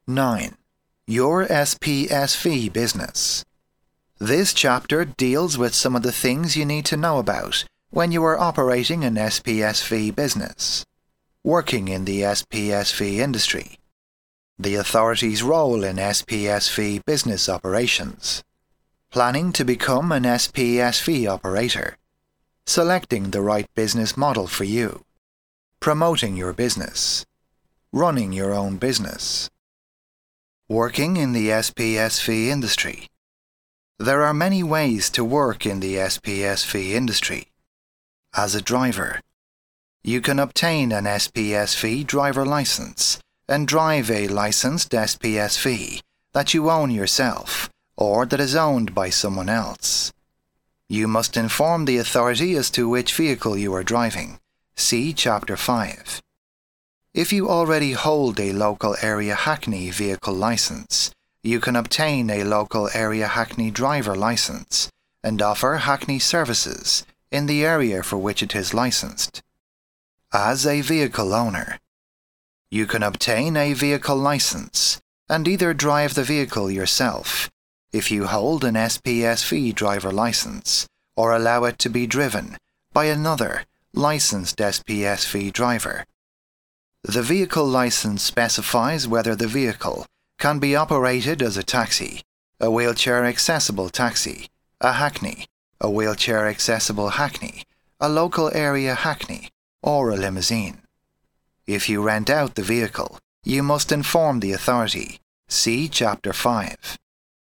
9. Your SPSV business. This chapter deals with some of the things you need to know about when you are operating an SPSV business, working in the SPSV industry, the authority's role in SPSV business operations, planning to become an SPSV operator, selecting the right business model for you, promoting your business, running your own business. Working in the SPSV industry. There are many ways to work in the SPSV industry. As a driver, you can obtain an SPSV driver license and drive a licensed SPSV that you own yourself or that is owned by someone else. You must inform the authority as to which vehicle you are driving. See Chapter 5. If you already hold a local area Hackney vehicle license, you can obtain a local area Hackney driver license and offer Hackney services in the area for which it is licensed. As a vehicle owner, you can obtain a vehicle license and either drive the vehicle yourself if you hold an SPSV driver license or allow it to be driven by another licensed SPSV driver. The vehicle license specifies whether the vehicle can be operated as a taxi, a wheelchair-accessible taxi, a hackney, a wheelchair-accessible hackney, a local area hackney, or a limousine. If you rent out the vehicle, you must inform the authority. See Chapter 5.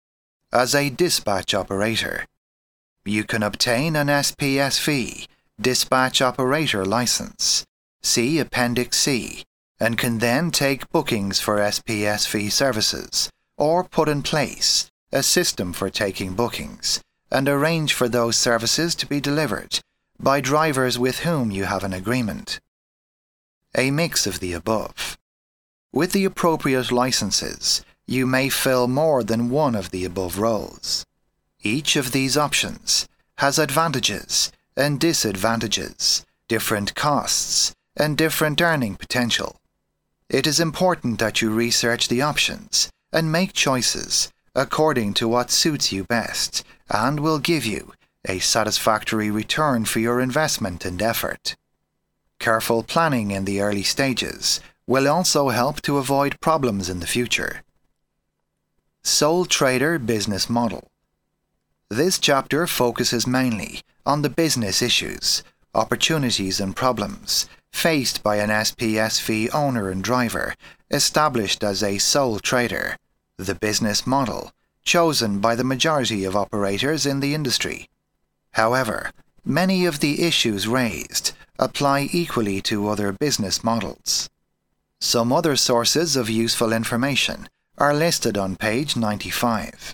As a dispatch operator, you can obtain an SPSV dispatch operator license. See Appendix C, and can then take bookings for SPSV services, or put in place a system for taking bookings, and arrange for those services to be delivered by drivers with whom you have an agreement. A mix of the above. With the appropriate licenses, you may fill more than one of the above roles. Each of these options has advantages and disadvantages, different costs, and different earning potential. It is important that you research the options and make choices according to what suits you best and will give you a satisfactory return for your investment and effort. Careful planning in the early stages will also help to avoid problems in the future. Sole Trader Business Model. This chapter focuses mainly on the business issues, opportunities and problems faced by an SPSV owner and driver established as a sole trader, the business model chosen by the majority of operators in the industry. However, many of the issues raised apply equally to other business models. Some other sources of useful information are listed on page 95.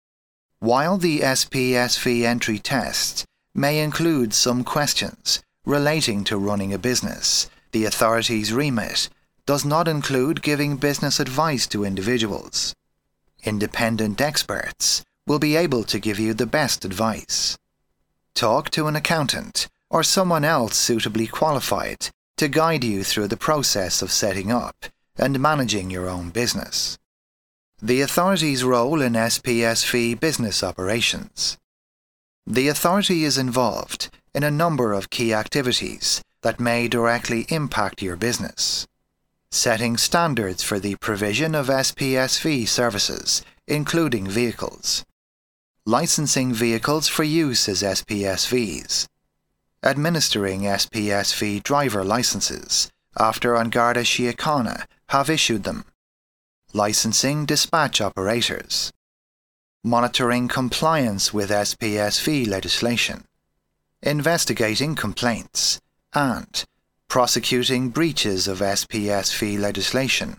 While the SPSV entry test may include some questions relating to running a business, the authority's remit does not include giving business advice to individuals. Independent experts will be able to give you the best advice. Talk to an accountant or someone else suitably qualified to guide you through the process of setting up and managing your own business. The authority's role in SPSV business operations. The authority is involved in a number of key activities that may directly impact your business. Setting standards for the provision of SPSV services, including vehicles. Licensing vehicles for use as SPSVs. Administering SPSV driver licenses after An Garda Síochána have issued them. Licensing dispatch operators. Monitoring compliance with SPSV legislation. Investigating complaints, and prosecuting breaches of SPSV legislation.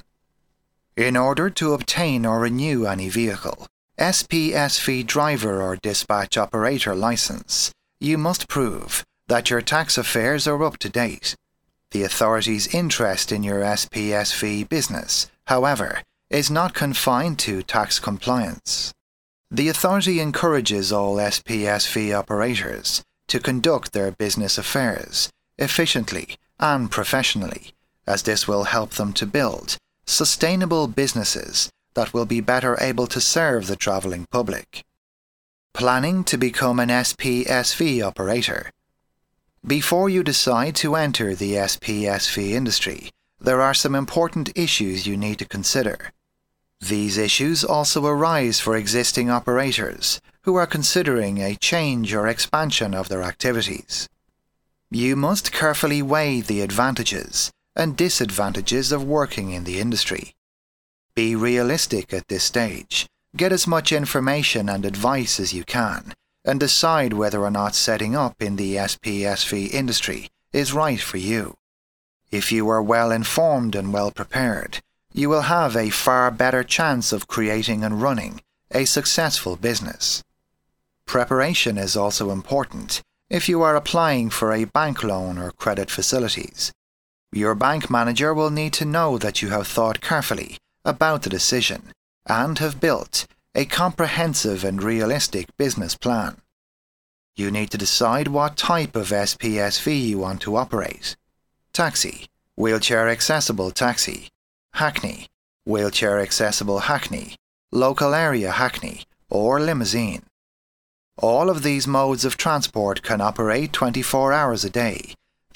In order to obtain or renew any vehicle, SPSV driver or dispatch operator license, you must prove that your tax affairs are up to date. The authority's interest in your SPSV business, however, is not confined to tax compliance. The authority encourages all SPSV operators to conduct their business affairs efficiently and professionally, as this will help them to build sustainable businesses that will be better able to serve the travelling public. Planning to become an SPSV operator. Before you decide to enter the SPSV industry, there are some important issues you need to consider. These issues also arise for existing operators who are considering a change or expansion of their activities. You must carefully weigh the advantages and disadvantages of working in the industry. Be realistic at this stage, get as much information and advice as you can, and decide whether or not setting up in the SPSV industry is right for you. If you are well informed and well prepared, you will have a far better chance of creating and running a successful business. Preparation is also important if you are applying for a bank loan or credit facilities. Your bank manager will need to know that you have thought carefully about the decision and have built a comprehensive and realistic business plan. You need to decide what type of SPSV you want to operate. Taxi, wheelchair accessible taxi. Hackney, wheelchair accessible hackney, local area hackney, or limousine. All of these modes of transport can operate 24 hours a day,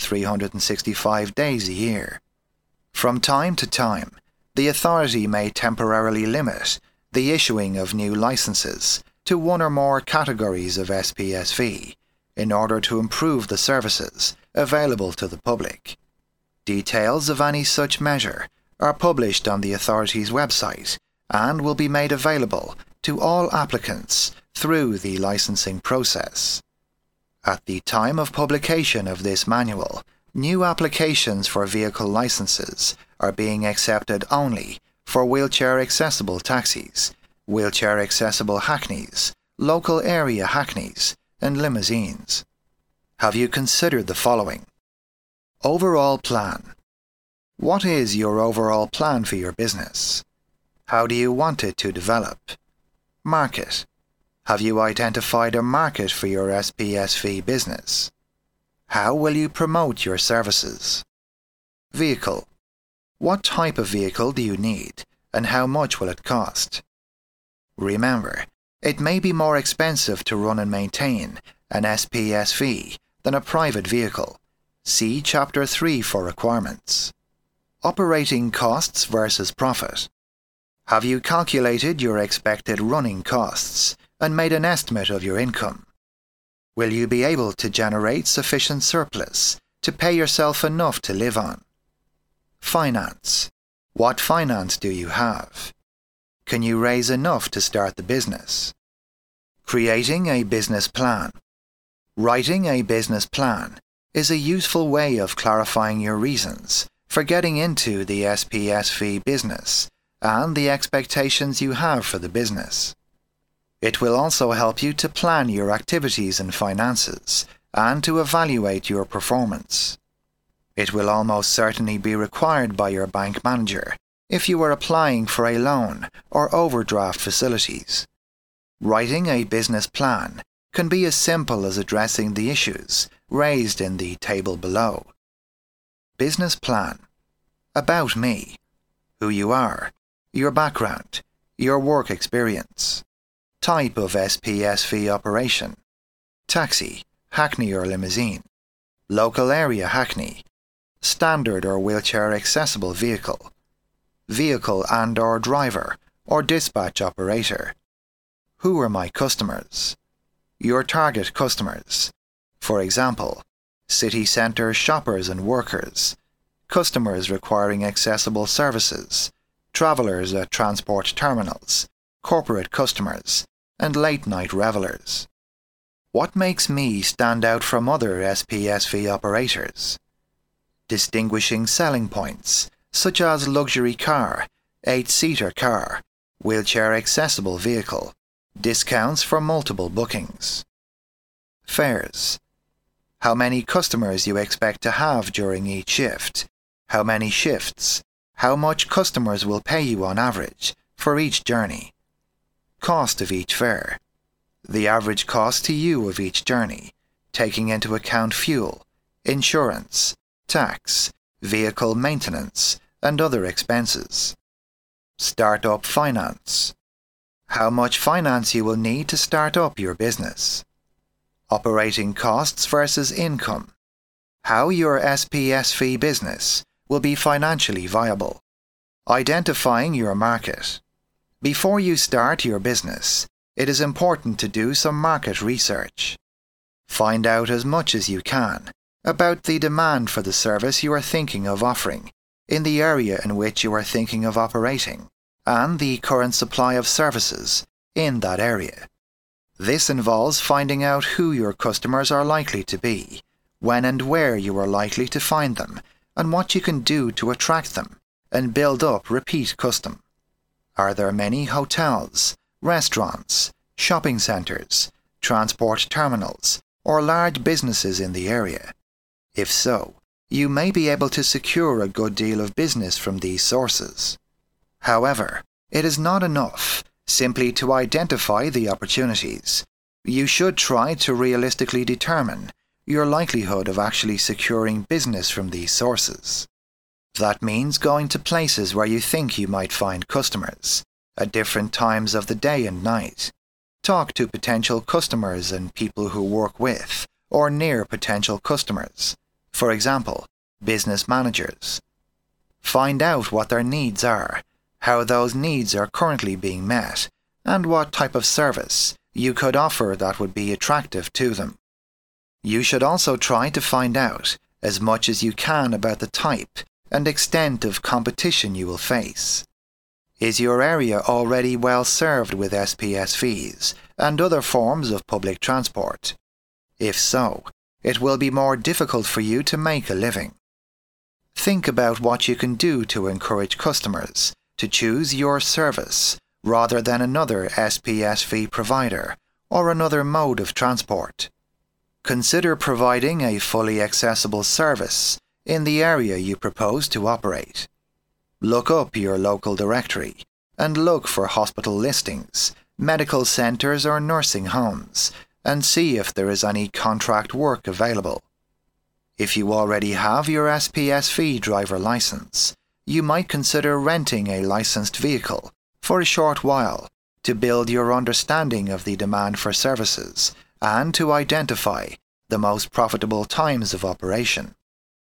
365 days a year. From time to time, the authority may temporarily limit the issuing of new licenses to one or more categories of SPSV in order to improve the services available to the public. Details of any such measure are published on the authority's website and will be made available to all applicants through the licensing process. At the time of publication of this manual, new applications for vehicle licenses are being accepted only for wheelchair accessible taxis, wheelchair accessible hackneys, local area hackneys, and limousines. Have you considered the following? Overall plan. What is your overall plan for your business? How do you want it to develop? Market. Have you identified a market for your SPSV business? How will you promote your services? Vehicle. What type of vehicle do you need, and how much will it cost? Remember, it may be more expensive to run and maintain an SPSV than a private vehicle. See Chapter 3 for requirements. Operating costs versus profit. Have you calculated your expected running costs and made an estimate of your income? Will you be able to generate sufficient surplus to pay yourself enough to live on? Finance. What finance do you have? Can you raise enough to start the business? Creating a business plan. Writing a business plan is a useful way of clarifying your reasons for getting into the SPSV business and the expectations you have for the business. It will also help you to plan your activities and finances and to evaluate your performance. It will almost certainly be required by your bank manager if you are applying for a loan or overdraft facilities. Writing a business plan can be as simple as addressing the issues raised in the table below. Business plan. About me. Who you are. Your background. Your work experience. Type of SPSV operation. Taxi, hackney or limousine. Local area hackney. Standard or wheelchair accessible vehicle. Vehicle and/or driver or dispatch operator. Who are my customers? Your target customers. For example, city centre shoppers and workers, customers requiring accessible services, travellers at transport terminals, corporate customers, and late-night revellers. What makes me stand out from other SPSV operators? Distinguishing selling points, such as luxury car, 8-seater car, wheelchair accessible vehicle, discounts for multiple bookings. Fares. How many customers you expect to have during each shift, how many shifts, how much customers will pay you on average for each journey. Cost of each fare. The average cost to you of each journey, taking into account fuel, insurance, tax, vehicle maintenance, and other expenses. Startup finance. How much finance you will need to start up your business. Operating costs versus income. How your SPSV business will be financially viable. Identifying your market. Before you start your business, it is important to do some market research. Find out as much as you can about the demand for the service you are thinking of offering in the area in which you are thinking of operating, and the current supply of services in that area. This involves finding out who your customers are likely to be, when and where you are likely to find them, and what you can do to attract them and build up repeat custom. Are there many hotels, restaurants, shopping centres, transport terminals, or large businesses in the area? If so, you may be able to secure a good deal of business from these sources. However, it is not enough simply to identify the opportunities. You should try to realistically determine your likelihood of actually securing business from these sources. That means going to places where you think you might find customers, at different times of the day and night. Talk to potential customers and people who work with or near potential customers. For example, business managers. Find out what their needs are, how those needs are currently being met, and what type of service you could offer that would be attractive to them. You should also try to find out as much as you can about the type and extent of competition you will face. Is your area already well served with SPSVs and other forms of public transport? If so, it will be more difficult for you to make a living. Think about what you can do to encourage customers to choose your service rather than another SPSV provider or another mode of transport. Consider providing a fully accessible service in the area you propose to operate. Look up your local directory and look for hospital listings, medical centres or nursing homes, and see if there is any contract work available. If you already have your SPSV driver license, you might consider renting a licensed vehicle for a short while to build your understanding of the demand for services and to identify the most profitable times of operation.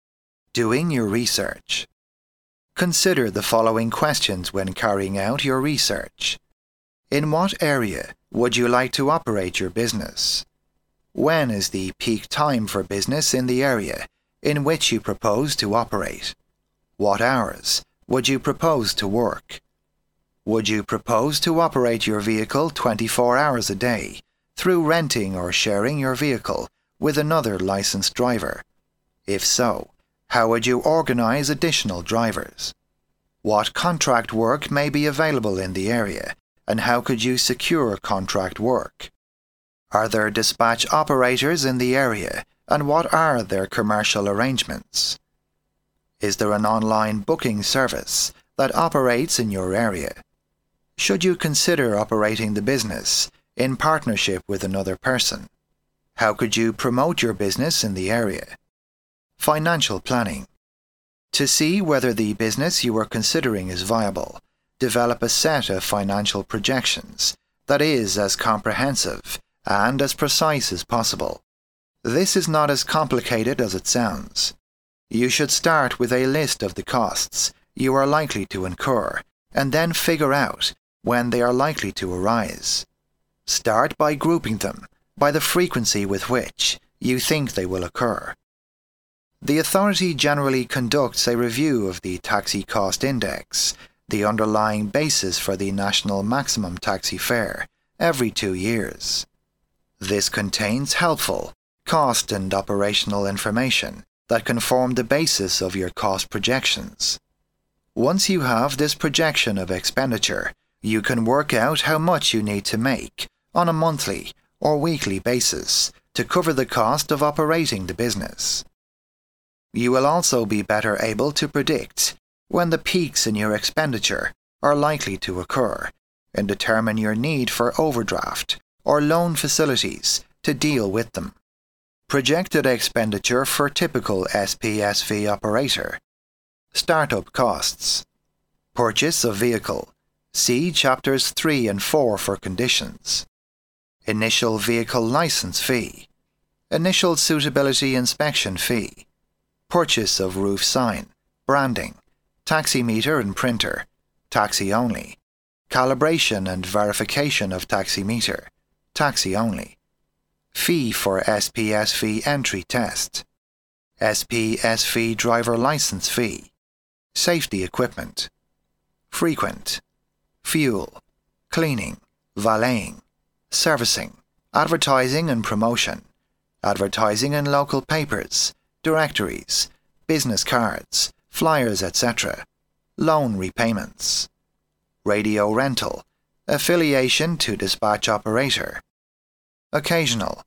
Doing your research. Consider the following questions when carrying out your research. In what area would you like to operate your business? When is the peak time for business in the area in which you propose to operate? What hours would you propose to work? Would you propose to operate your vehicle 24 hours a day through renting or sharing your vehicle with another licensed driver? If so, how would you organize additional drivers? What contract work may be available in the area, and how could you secure contract work? Are there dispatch operators in the area, and what are their commercial arrangements? Is there an online booking service that operates in your area? Should you consider operating the business in partnership with another person? How could you promote your business in the area? Financial planning. To see whether the business you are considering is viable, develop a set of financial projections that is as comprehensive and as precise as possible. This is not as complicated as it sounds. You should start with a list of the costs you are likely to incur and then figure out when they are likely to arise. Start by grouping them by the frequency with which you think they will occur. The authority generally conducts a review of the Taxi Cost Index, the underlying basis for the national maximum taxi fare, every 2 years. This contains helpful cost and operational information that can form the basis of your cost projections. Once you have this projection of expenditure, you can work out how much you need to make on a monthly or weekly basis to cover the cost of operating the business. You will also be better able to predict when the peaks in your expenditure are likely to occur and determine your need for overdraft or loan facilities to deal with them. Projected expenditure for typical SPSV operator. Startup costs. Purchase of vehicle, See Chapters 3 and 4 for conditions. Initial vehicle license fee. Initial suitability inspection fee. Purchase of roof sign, branding, taximeter and printer, taxi only. Calibration and verification of taximeter, taxi only. Fee for SPSV entry test. SPSV driver license fee. Safety equipment. Frequent. Fuel. Cleaning. Valeting. Servicing. Advertising and promotion. Advertising in local papers, directories, business cards, flyers, etc. Loan repayments. Radio rental. Affiliation to dispatch operator. Occasional.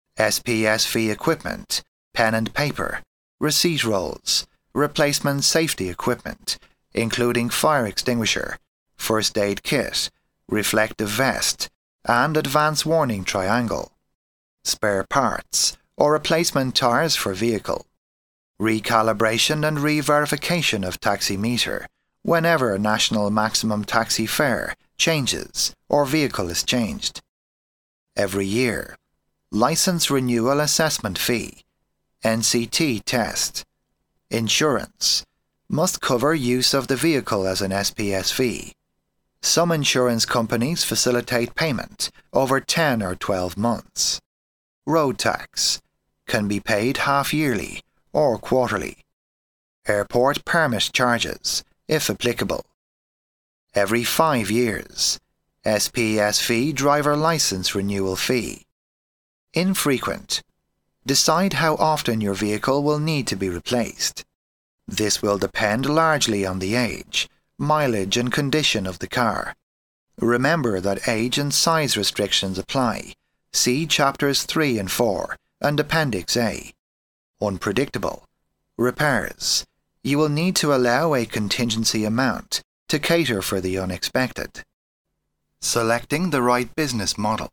SPSV equipment, pen and paper, receipt rolls, replacement safety equipment, including fire extinguisher, first aid kit, reflective vest, and advance warning triangle. Spare parts, or replacement tires for vehicle. Recalibration and re-verification of taximeter whenever national maximum taxi fare changes or vehicle is changed. Every year. License renewal assessment fee. NCT test. Insurance. Must cover use of the vehicle as an SPSV. Some insurance companies facilitate payment over 10 or 12 months. Road tax. Can be paid half-yearly or quarterly. Airport permit charges, if applicable. Every 5 years. SPSV driver license renewal fee. Infrequent. Decide how often your vehicle will need to be replaced. This will depend largely on the age, mileage and condition of the car. Remember that age and size restrictions apply. See Chapters 3 and 4 and Appendix A. Unpredictable. Repairs. You will need to allow a contingency amount to cater for the unexpected. Selecting the right business model.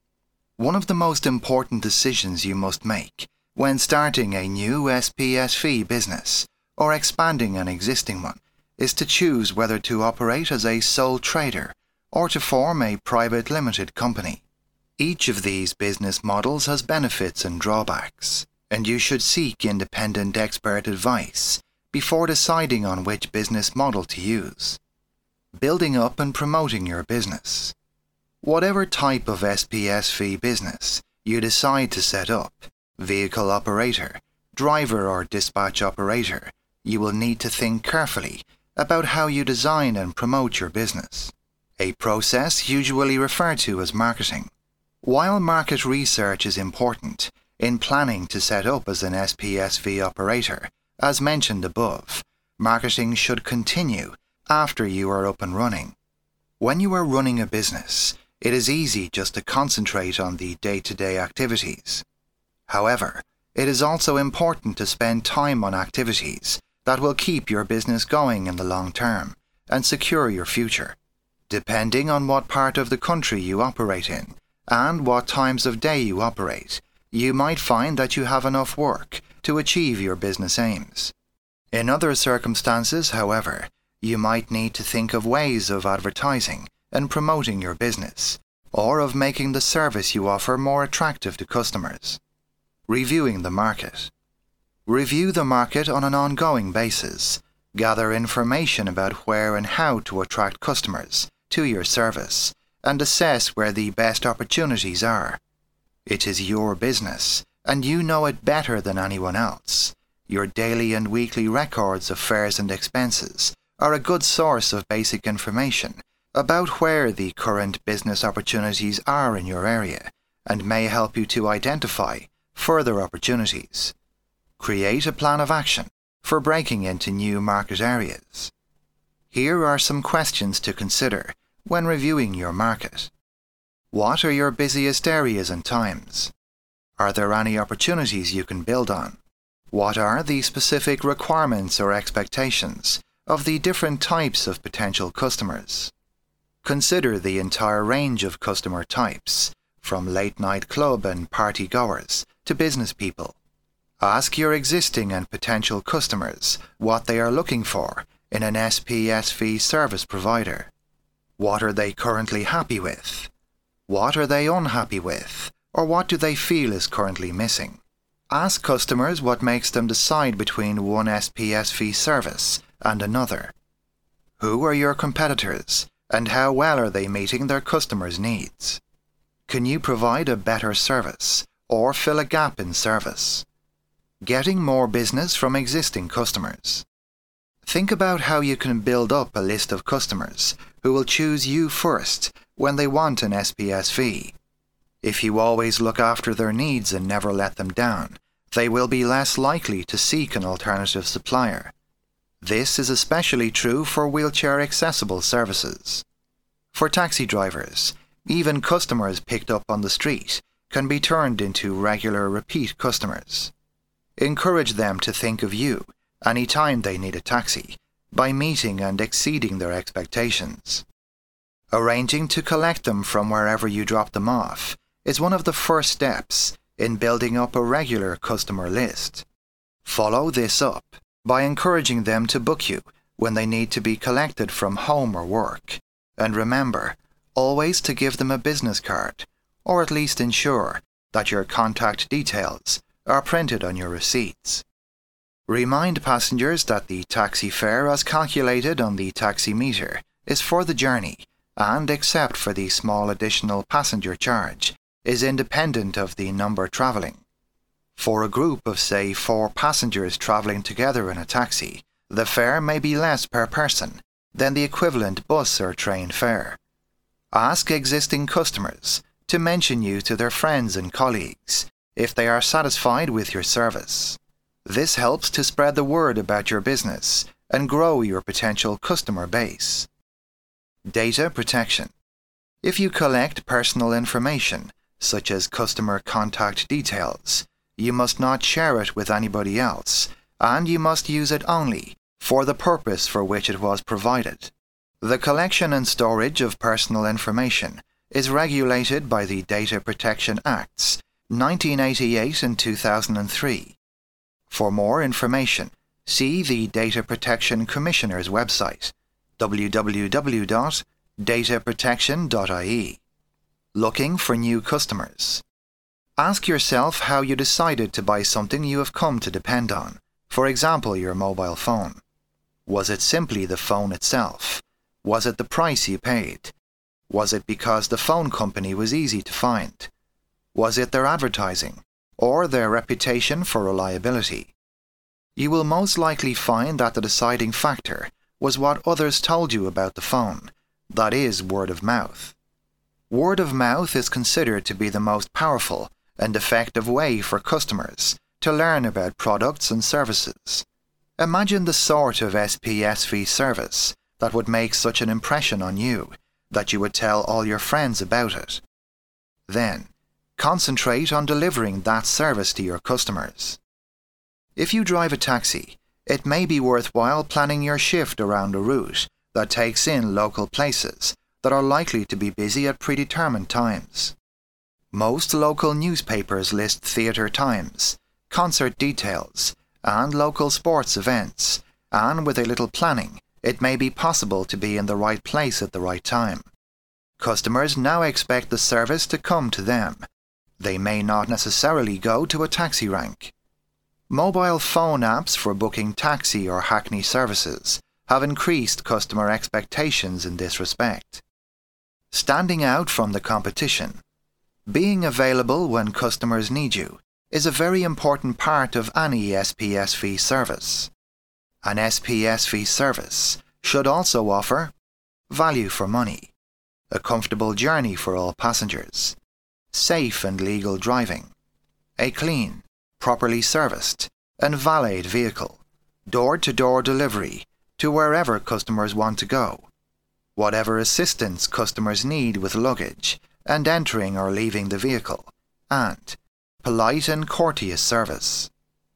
One of the most important decisions you must make when starting a new SPSV business or expanding an existing one is to choose whether to operate as a sole trader or to form a private limited company. Each of these business models has benefits and drawbacks, and you should seek independent expert advice before deciding on which business model to use. Building up and promoting your business. Whatever type of SPSV business you decide to set up, vehicle operator, driver or dispatch operator, you will need to think carefully about how you design and promote your business, a process usually referred to as marketing. While market research is important in planning to set up as an SPSV operator, as mentioned above, marketing should continue after you are up and running. When you are running a business, it is easy just to concentrate on the day-to-day activities. However, it is also important to spend time on activities that will keep your business going in the long term and secure your future. Depending on what part of the country you operate in and what times of day you operate, you might find that you have enough work to achieve your business aims. In other circumstances, however, you might need to think of ways of advertising and promoting your business, or of making the service you offer more attractive to customers. Reviewing the market. Review the market on an ongoing basis. Gather information about where and how to attract customers to your service, and assess where the best opportunities are. It is your business, and you know it better than anyone else. Your daily and weekly records of fares and expenses are a good source of basic information about where the current business opportunities are in your area and may help you to identify further opportunities. Create a plan of action for breaking into new market areas. Here are some questions to consider when reviewing your market. What are your busiest areas and times? Are there any opportunities you can build on? What are the specific requirements or expectations of the different types of potential customers? Consider the entire range of customer types, from late-night club and party goers to business people. Ask your existing and potential customers what they are looking for in an SPSV service provider. What are they currently happy with? What are they unhappy with? Or what do they feel is currently missing? Ask customers what makes them decide between one SPSV service and another. Who are your competitors, and how well are they meeting their customers' needs? Can you provide a better service, or fill a gap in service? Getting more business from existing customers. Think about how you can build up a list of customers who will choose you first when they want an SPSV. If you always look after their needs and never let them down, they will be less likely to seek an alternative supplier. This is especially true for wheelchair-accessible services. For taxi drivers, even customers picked up on the street can be turned into regular repeat customers. Encourage them to think of you any time they need a taxi by meeting and exceeding their expectations. Arranging to collect them from wherever you drop them off is one of the first steps in building up a regular customer list. Follow this up by encouraging them to book you when they need to be collected from home or work, and remember always to give them a business card, or at least ensure that your contact details are printed on your receipts. Remind passengers that the taxi fare as calculated on the taxi meter is for the journey and, except for the small additional passenger charge, is independent of the number travelling. For a group of, say, 4 passengers travelling together in a taxi, the fare may be less per person than the equivalent bus or train fare. Ask existing customers to mention you to their friends and colleagues if they are satisfied with your service. This helps to spread the word about your business and grow your potential customer base. Data protection. If you collect personal information, such as customer contact details, you must not share it with anybody else, and you must use it only for the purpose for which it was provided. The collection and storage of personal information is regulated by the Data Protection Acts 1988 and 2003. For more information, see the Data Protection Commissioner's website, www.dataprotection.ie. Looking for new customers. Ask yourself how you decided to buy something you have come to depend on, for example your mobile phone. Was it simply the phone itself? Was it the price you paid? Was it because the phone company was easy to find? Was it their advertising, or their reputation for reliability? You will most likely find that the deciding factor was what others told you about the phone, that is, word of mouth. Word of mouth is considered to be the most powerful and effective way for customers to learn about products and services. Imagine the sort of SPSV service that would make such an impression on you that you would tell all your friends about it. Then, concentrate on delivering that service to your customers. If you drive a taxi, it may be worthwhile planning your shift around a route that takes in local places that are likely to be busy at predetermined times. Most local newspapers list theatre times, concert details, and local sports events, and with a little planning, it may be possible to be in the right place at the right time. Customers now expect the service to come to them. They may not necessarily go to a taxi rank. Mobile phone apps for booking taxi or hackney services have increased customer expectations in this respect. Standing out from the competition. Being available when customers need you is a very important part of any SPSV service. An SPSV service should also offer value for money, a comfortable journey for all passengers, safe and legal driving, a clean, properly serviced and valeted vehicle, door-to-door delivery to wherever customers want to go, whatever assistance customers need with luggage and entering or leaving the vehicle, and polite and courteous service.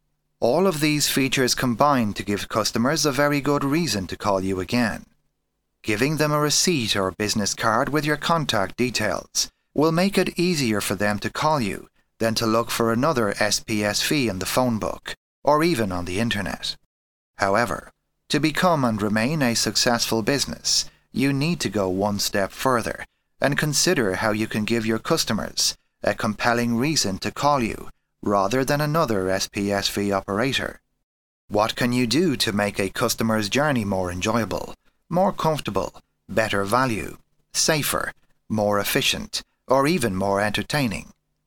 All of these features combine to give customers a very good reason to call you again. Giving them a receipt or business card with your contact details will make it easier for them to call you than to look for another SPSV in the phone book or even on the internet. However, to become and remain a successful business, you need to go one step further and consider how you can give your customers a compelling reason to call you rather than another SPSV operator. What can you do to make a customer's journey more enjoyable, more comfortable, better value, safer, more efficient, or even more entertaining?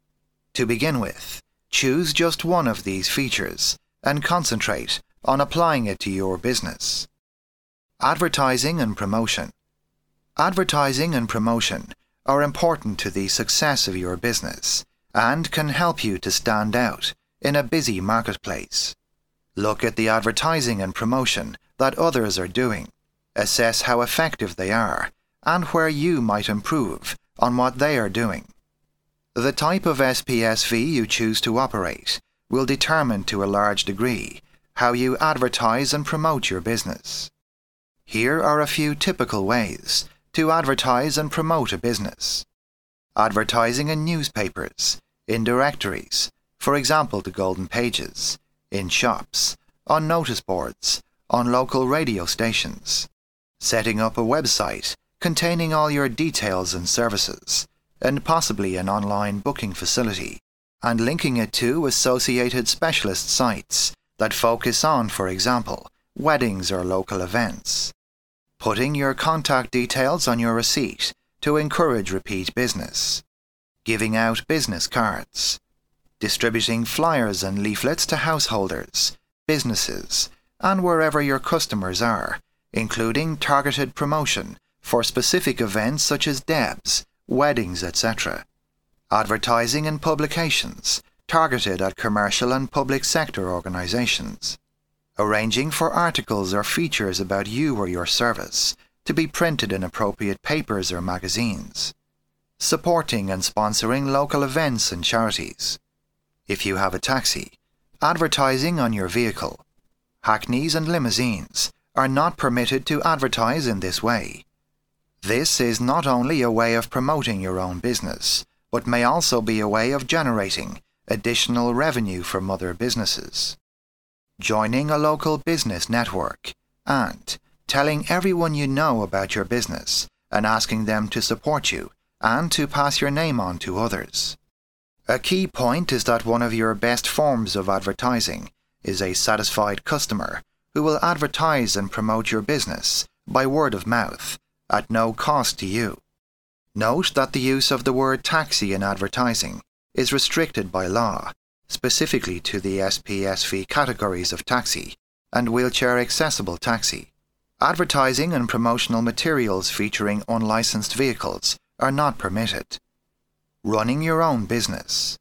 To begin with, choose just one of these features and concentrate on applying it to your business. Advertising and promotion. Advertising and promotion are important to the success of your business and can help you to stand out in a busy marketplace. Look at the advertising and promotion that others are doing, assess how effective they are, and where you might improve on what they are doing. The type of SPSV you choose to operate will determine to a large degree how you advertise and promote your business. Here are a few typical ways to advertise and promote a business. Advertising in newspapers, in directories, for example the Golden Pages, in shops, on notice boards, on local radio stations. Setting up a website containing all your details and services, and possibly an online booking facility, and linking it to associated specialist sites that focus on, for example, weddings or local events. Putting your contact details on your receipt to encourage repeat business. Giving out business cards. Distributing flyers and leaflets to householders, businesses, and wherever your customers are, including targeted promotion for specific events such as debs, weddings, etc. Advertising in publications targeted at commercial and public sector organizations. Arranging for articles or features about you or your service to be printed in appropriate papers or magazines. Supporting and sponsoring local events and charities. If you have a taxi, advertising on your vehicle. Hackneys and limousines are not permitted to advertise in this way. This is not only a way of promoting your own business, but may also be a way of generating additional revenue from other businesses. Joining a local business network and telling everyone you know about your business and asking them to support you and to pass your name on to others. A key point is that one of your best forms of advertising is a satisfied customer who will advertise and promote your business by word of mouth at no cost to you. Note that the use of the word taxi in advertising is restricted by law, specifically to the SPSV categories of taxi and wheelchair accessible taxi. Advertising and promotional materials featuring unlicensed vehicles are not permitted. Running your own business.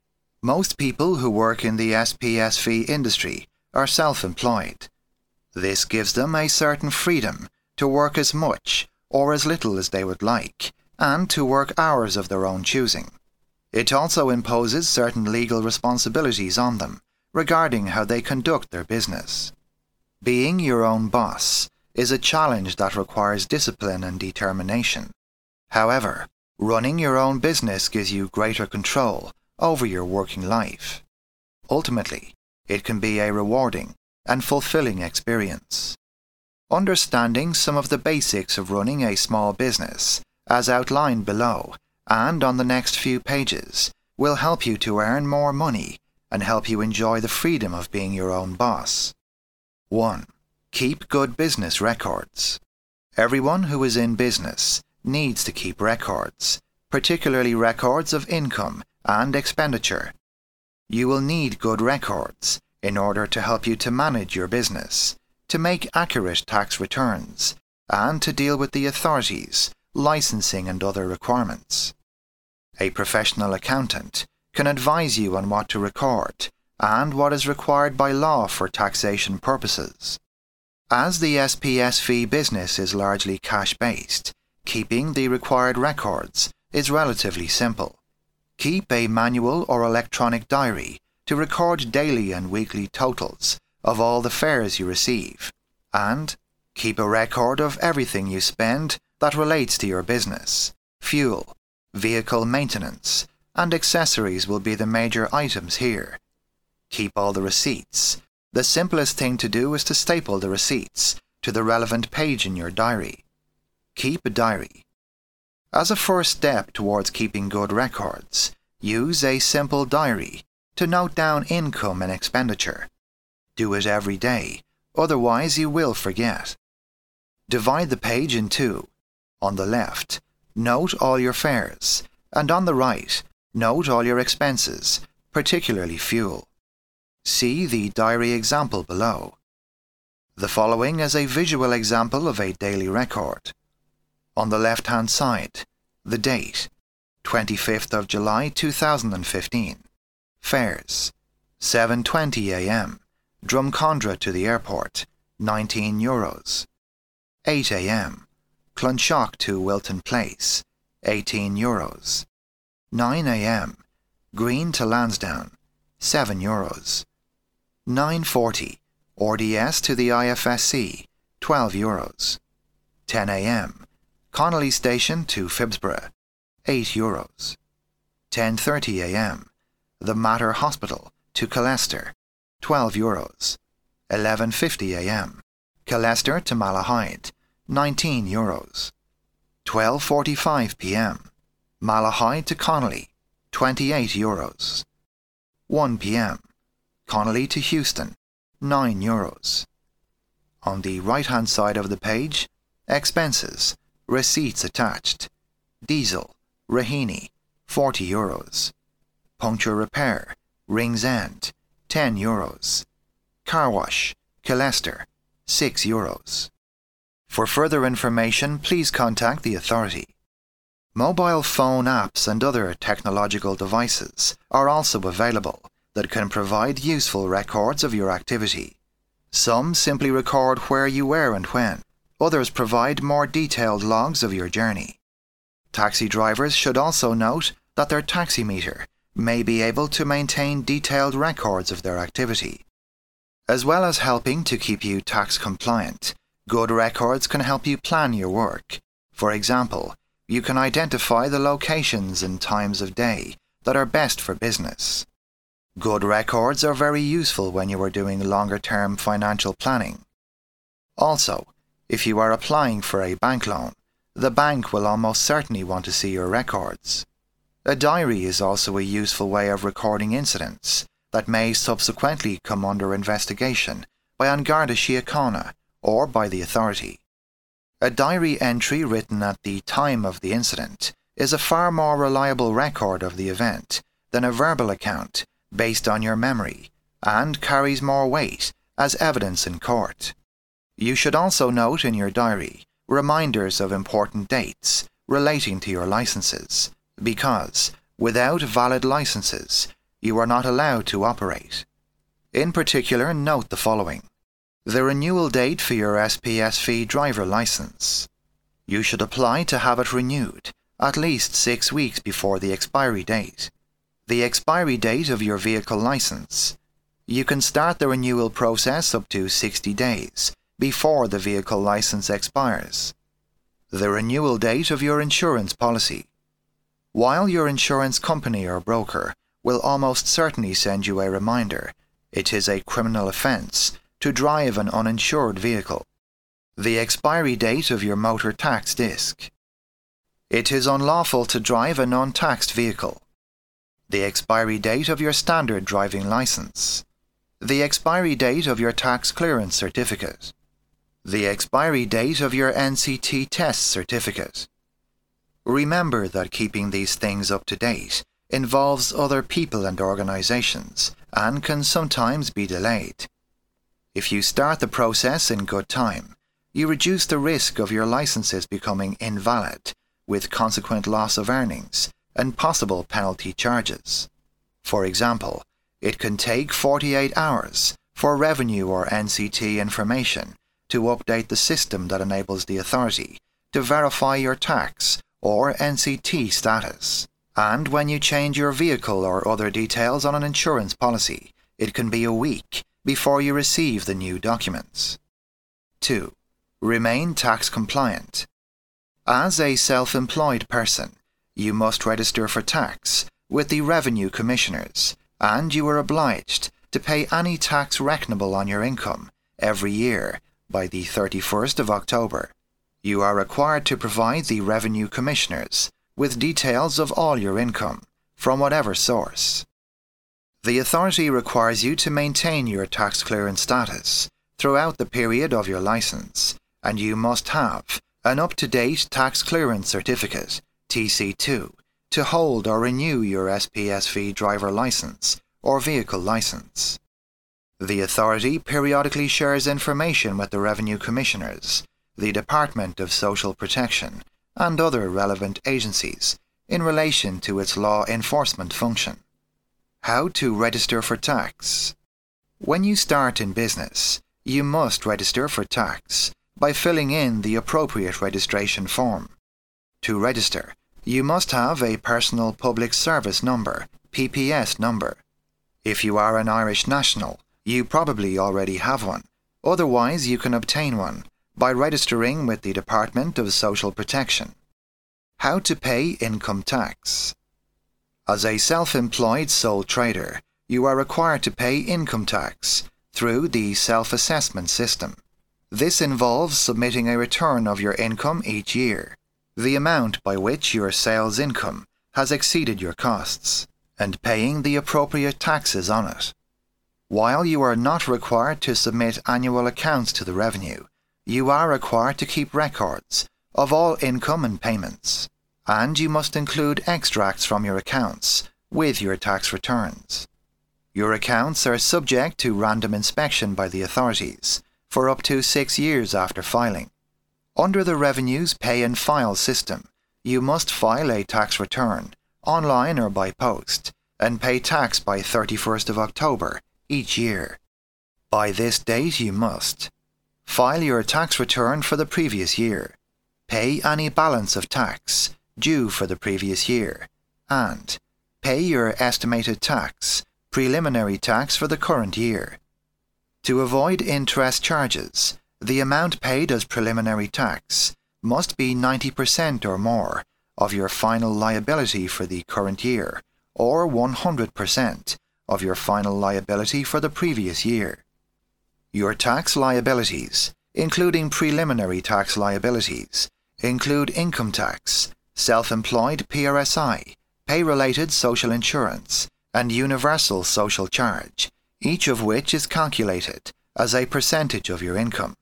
Most people who work in the SPSV industry are self-employed. This gives them a certain freedom to work as much or as little as they would like, and to work hours of their own choosing. It also imposes certain legal responsibilities on them regarding how they conduct their business. Being your own boss is a challenge that requires discipline and determination. However, running your own business gives you greater control over your working life. Ultimately, it can be a rewarding and fulfilling experience. Understanding some of the basics of running a small business, as outlined below and on the next few pages, will help you to earn more money and help you enjoy the freedom of being your own boss. 1. Keep good business records. Everyone who is in business needs to keep records, particularly records of income and expenditure. You will need good records in order to help you to manage your business, to make accurate tax returns, and to deal with the authorities, licensing and other requirements. A professional accountant can advise you on what to record and what is required by law for taxation purposes. As the SPSV business is largely cash-based, keeping the required records is relatively simple. Keep a manual or electronic diary to record daily and weekly totals of all the fares you receive, and keep a record of everything you spend that relates to your business. Fuel, vehicle maintenance, and accessories will be the major items here. Keep all the receipts. The simplest thing to do is to staple the receipts to the relevant page in your diary. Keep a diary. As a first step towards keeping good records, use a simple diary to note down income and expenditure. Do it every day, otherwise you will forget. Divide the page in two. On the left, note all your fares, and on the right, note all your expenses, particularly fuel. See the diary example below. The following is a visual example of a daily record. On the left-hand side, the date, 25th of July 2015. Fares, 7:20 a.m. Drumcondra to the airport, €19. 8 a.m. Clonshock to Wilton Place, €18. 9 a.m. Green to Lansdowne, €7. 9:40. RDS to the IFSC, €12. 10 a.m. Connolly Station to Phibsborough, €8. 10:30 a.m. The Mater Hospital to Colester, €12. 11:50 a.m. Colester to Malahide, €19. 12:45 p.m. Malahide to Connolly, €28. 1 p.m. Connolly to Houston, €9. On the right-hand side of the page, expenses, receipts attached. Diesel, Raheny, €40. Puncture repair, Ringsend, €10. Car wash, Colester, €6. For further information, please contact the authority. Mobile phone apps and other technological devices are also available that can provide useful records of your activity. Some simply record where you were and when. Others provide more detailed logs of your journey. Taxi drivers should also note that their taximeter may be able to maintain detailed records of their activity. As well as helping to keep you tax compliant, good records can help you plan your work. For example, you can identify the locations and times of day that are best for business. Good records are very useful when you are doing longer-term financial planning. Also, if you are applying for a bank loan, the bank will almost certainly want to see your records. A diary is also a useful way of recording incidents that may subsequently come under investigation by An Garda Síochána or by the authority. A diary entry written at the time of the incident is a far more reliable record of the event than a verbal account based on your memory, and carries more weight as evidence in court. You should also note in your diary reminders of important dates relating to your licenses, because without valid licenses, you are not allowed to operate. In particular, note the following. The renewal date for your SPSV driver license. You should apply to have it renewed at least 6 weeks before the expiry date. The expiry date of your vehicle license. You can start the renewal process up to 60 days before the vehicle license expires. The renewal date of your insurance policy. While your insurance company or broker will almost certainly send you a reminder, it is a criminal offence to drive an uninsured vehicle. The expiry date of your motor tax disc. It is unlawful to drive an untaxed vehicle. The expiry date of your standard driving license. The expiry date of your tax clearance certificate. The expiry date of your NCT test certificate. Remember that keeping these things up to date involves other people and organizations and can sometimes be delayed. If you start the process in good time, you reduce the risk of your licenses becoming invalid, with consequent loss of earnings and possible penalty charges. For example, it can take 48 hours for revenue or NCT information to update the system that enables the authority to verify your tax or NCT status. And when you change your vehicle or other details on an insurance policy, it can be a week before you receive the new documents. 2. Remain tax compliant. As a self-employed person, you must register for tax with the Revenue Commissioners, and you are obliged to pay any tax reckonable on your income every year by the 31st of October. You are required to provide the Revenue Commissioners with details of all your income, from whatever source. The authority requires you to maintain your tax clearance status throughout the period of your license, and you must have an up-to-date tax clearance certificate, TC2, to hold or renew your SPSV driver license or vehicle license. The authority periodically shares information with the Revenue Commissioners, the Department of Social Protection, and other relevant agencies in relation to its law enforcement function. How to register for tax. When you start in business, you must register for tax by filling in the appropriate registration form. To register, you must have a Personal Public Service Number, PPS number. If you are an Irish national, you probably already have one. Otherwise, you can obtain one by registering with the Department of Social Protection. How to pay income tax. As a self-employed sole trader, you are required to pay income tax through the self-assessment system. This involves submitting a return of your income each year, the amount by which your sales income has exceeded your costs, and paying the appropriate taxes on it. While you are not required to submit annual accounts to the revenue, you are required to keep records of all income and payments, and you must include extracts from your accounts with your tax returns. Your accounts are subject to random inspection by the authorities for up to 6 years after filing. Under the Revenue's Pay and File system, you must file a tax return, online or by post, and pay tax by 31st of October each year. By this date you must file your tax return for the previous year, pay any balance of tax due for the previous year, and pay your estimated tax, preliminary tax for the current year. To avoid interest charges, the amount paid as preliminary tax must be 90% or more of your final liability for the current year, or 100% of your final liability for the previous year. Your tax liabilities, including preliminary tax liabilities, include income tax, self-employed PRSI, pay-related social insurance, and universal social charge, each of which is calculated as a percentage of your income.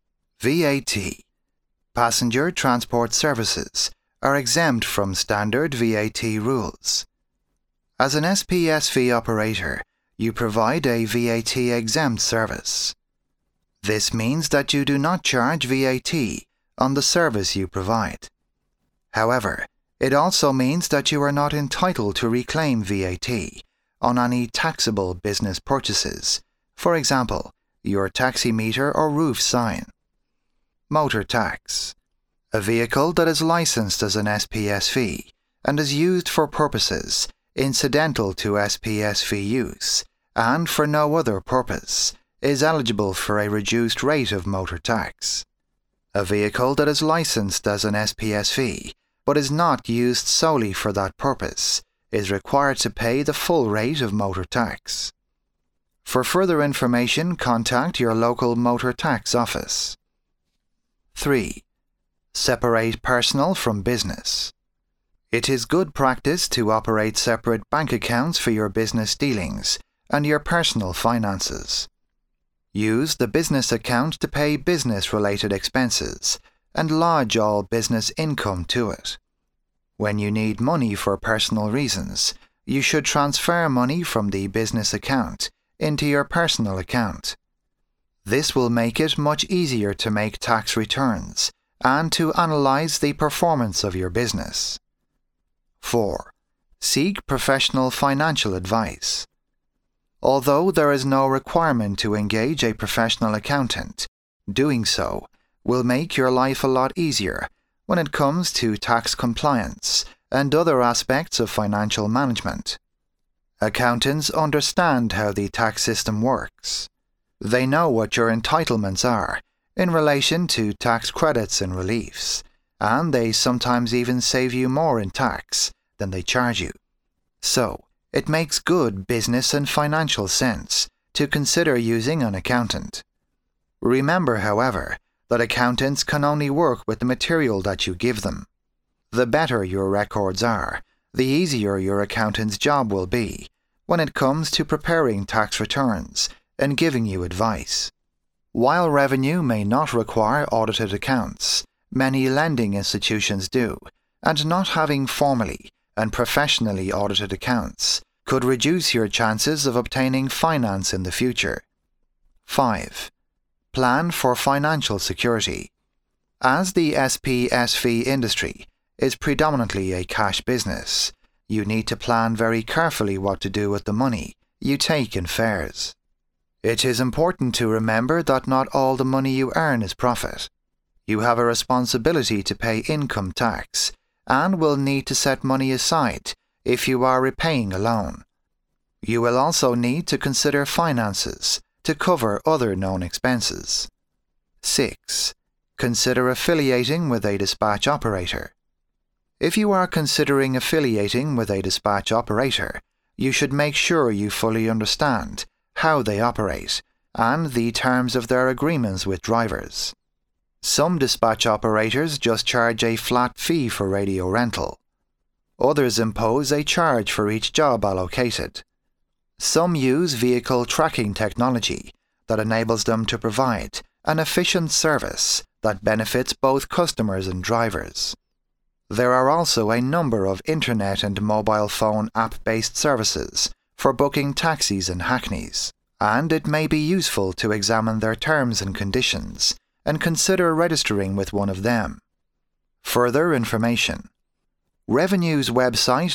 VAT. Passenger transport services are exempt from standard VAT rules. As an SPSV operator, you provide a VAT-exempt service. This means that you do not charge VAT on the service you provide. However, it also means that you are not entitled to reclaim VAT on any taxable business purchases, for example, your taximeter or roof sign. Motor tax. A vehicle that is licensed as an SPSV and is used for purposes incidental to SPSV use and for no other purpose is eligible for a reduced rate of motor tax. A vehicle that is licensed as an SPSV but is not used solely for that purpose is required to pay the full rate of motor tax. For further information, contact your local motor tax office. 3. Separate personal from business. It is good practice to operate separate bank accounts for your business dealings and your personal finances. Use the business account to pay business-related expenses and lodge all business income to it. When you need money for personal reasons, you should transfer money from the business account into your personal account. This will make it much easier to make tax returns and to analyze the performance of your business. 4. Seek professional financial advice. Although there is no requirement to engage a professional accountant, doing so will make your life a lot easier when it comes to tax compliance and other aspects of financial management. Accountants understand how the tax system works. They know what your entitlements are in relation to tax credits and reliefs, and they sometimes even save you more in tax than they charge you. So, it makes good business and financial sense to consider using an accountant. Remember, however, that accountants can only work with the material that you give them. The better your records are, the easier your accountant's job will be when it comes to preparing tax returns and giving you advice. While revenue may not require audited accounts, many lending institutions do, and not having formally and professionally audited accounts could reduce your chances of obtaining finance in the future. 5. Plan for financial security. As the SPSV industry is predominantly a cash business, you need to plan very carefully what to do with the money you take in fares. It is important to remember that not all the money you earn is profit. You have a responsibility to pay income tax and will need to set money aside if you are repaying a loan. You will also need to consider finances to cover other known expenses. 6. Consider affiliating with a dispatch operator. If you are considering affiliating with a dispatch operator, you should make sure you fully understand how they operate and the terms of their agreements with drivers. Some dispatch operators just charge a flat fee for radio rental. Others impose a charge for each job allocated. Some use vehicle tracking technology that enables them to provide an efficient service that benefits both customers and drivers. There are also a number of internet and mobile phone app-based services for booking taxis and hackneys, and it may be useful to examine their terms and conditions and consider registering with one of them. Further information. Revenue's website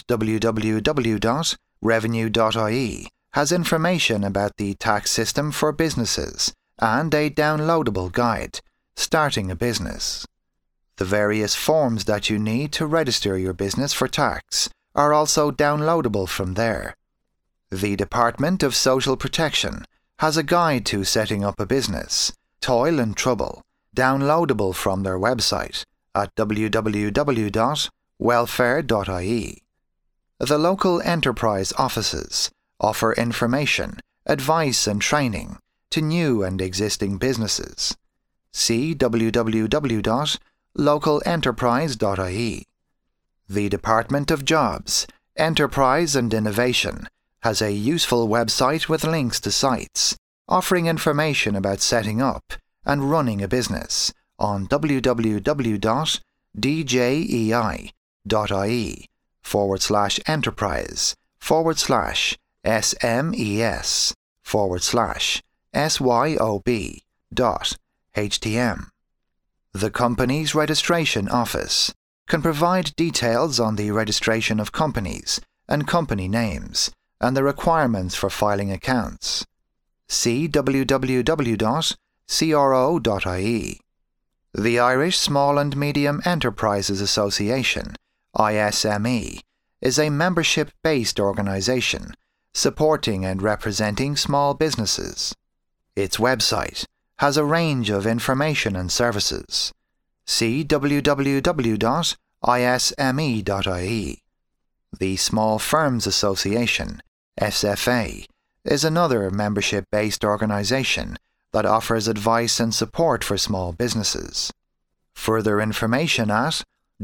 www.revenue.ie has information about the tax system for businesses and a downloadable guide, Starting a Business. The various forms that you need to register your business for tax are also downloadable from there. The Department of Social Protection has a guide to setting up a business, Toil and Trouble, downloadable from their website at www.welfare.ie. The local enterprise offices offer information, advice and training to new and existing businesses. See www.localenterprise.ie. The Department of Jobs, Enterprise and Innovation has a useful website with links to sites offering information about setting up and running a business on www.djei.ie/enterprise/SMES/SYOB.htm. The company's registration office can provide details on the registration of companies and company names and the requirements for filing accounts. See www.cro.ie. The Irish Small and Medium Enterprises Association, ISME, is a membership-based organisation supporting and representing small businesses. Its website has a range of information and services. See www.isme.ie. The Small Firms Association, SFA, is another membership-based organisation that offers advice and support for small businesses. Further information at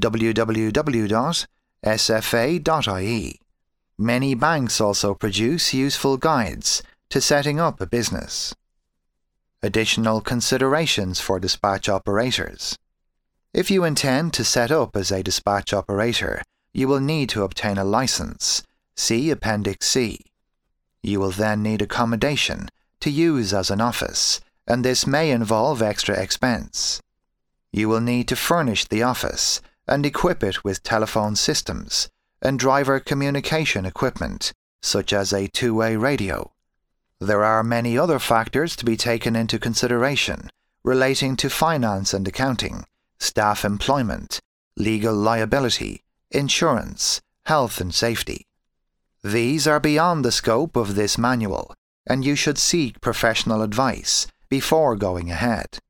www.sfa.ie. Many banks also produce useful guides to setting up a business. Additional considerations for dispatch operators. If you intend to set up as a dispatch operator, you will need to obtain a license. See Appendix C. You will then need accommodation to use as an office, and this may involve extra expense. You will need to furnish the office and equip it with telephone systems and driver communication equipment, such as a two-way radio. There are many other factors to be taken into consideration relating to finance and accounting, staff employment, legal liability, insurance, health and safety. These are beyond the scope of this manual, and you should seek professional advice before going ahead.